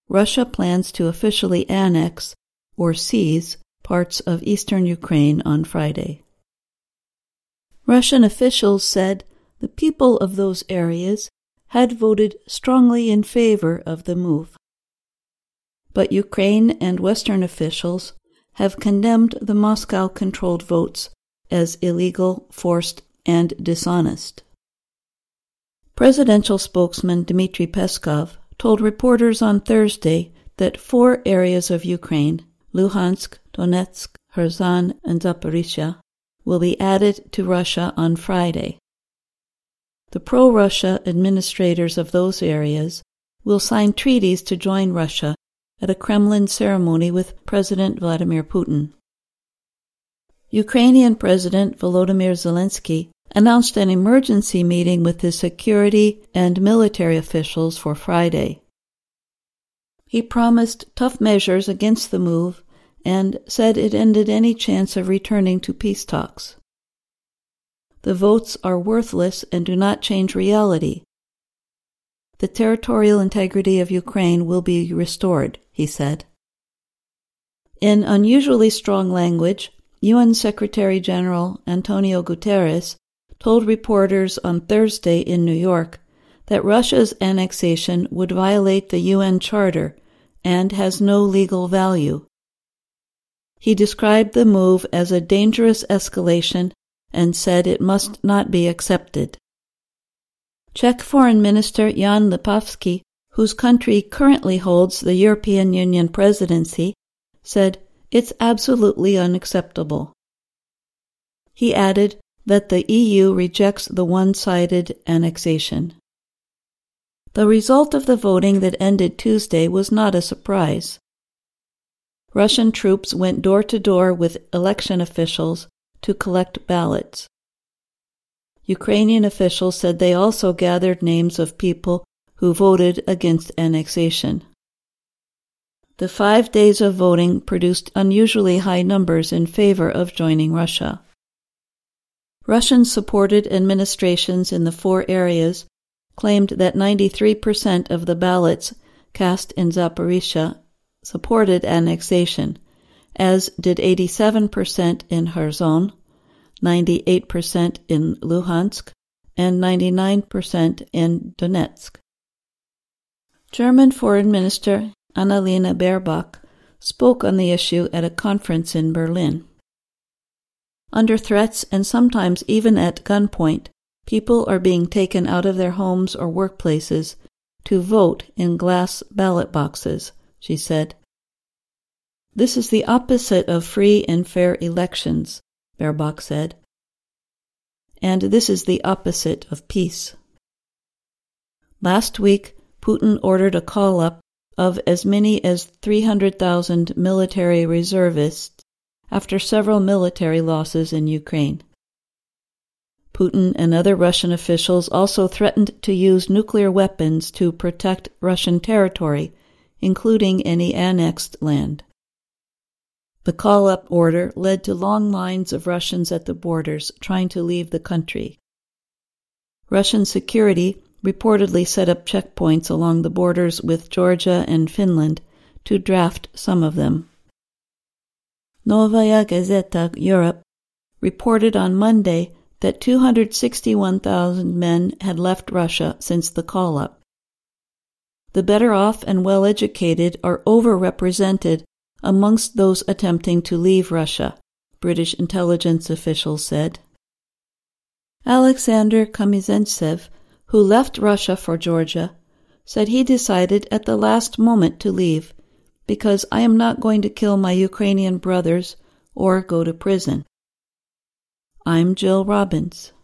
Russia plans to officially annex or seize parts of eastern Ukraine on Friday. Russian officials said the people of those areas had voted strongly in favor of the move. But Ukraine and Western officials have condemned the Moscow-controlled votes as illegal, forced, and dishonest. Presidential spokesman Dmitry Peskov told reporters on Thursday that 4 areas of Ukraine, Luhansk, Donetsk, Kherson, and Zaporizhia, will be added to Russia on Friday. The pro-Russia administrators of those areas will sign treaties to join Russia at a Kremlin ceremony with President Vladimir Putin. Ukrainian President Volodymyr Zelensky announced an emergency meeting with his security and military officials for Friday. He promised tough measures against the move and said it ended any chance of returning to peace talks. The votes are worthless and do not change reality. The territorial integrity of Ukraine will be restored, he said. In unusually strong language, UN Secretary-General Antonio Guterres told reporters on Thursday in New York that Russia's annexation would violate the UN Charter and has no legal value. He described the move as a dangerous escalation and said it must not be accepted. Czech Foreign Minister Jan Lipavsky, whose country currently holds the European Union presidency, said it's absolutely unacceptable. He added that the EU rejects the one-sided annexation. The result of the voting that ended Tuesday was not a surprise. Russian troops went door to door with election officials to collect ballots. Ukrainian officials said they also gathered names of people who voted against annexation. The 5 days of voting produced unusually high numbers in favor of joining Russia. Russian-supported administrations in the 4 areas claimed that 93% of the ballots cast in Zaporizhia supported annexation, as did 87% in Kherson, 98% in Luhansk, and 99% in Donetsk. German Foreign Minister Annalena Baerbock spoke on the issue at a conference in Berlin. Under threats and sometimes even at gunpoint, people are being taken out of their homes or workplaces to vote in glass ballot boxes, she said. This is the opposite of free and fair elections, Baerbock said. And this is the opposite of peace. Last week, Putin ordered a call-up of as many as 300,000 military reservists after several military losses in Ukraine. Putin and other Russian officials also threatened to use nuclear weapons to protect Russian territory, including any annexed land. The call-up order led to long lines of Russians at the borders trying to leave the country. Russian security reportedly set up checkpoints along the borders with Georgia and Finland to draft some of them. Novaya Gazeta Europe reported on Monday that 261,000 men had left Russia since the call-up. The better-off and well-educated are overrepresented amongst those attempting to leave Russia, British intelligence officials said. Alexander Kamizentsev, who left Russia for Georgia, said he decided at the last moment to leave because I am not going to kill my Ukrainian brothers or go to prison. I'm Jill Robbins.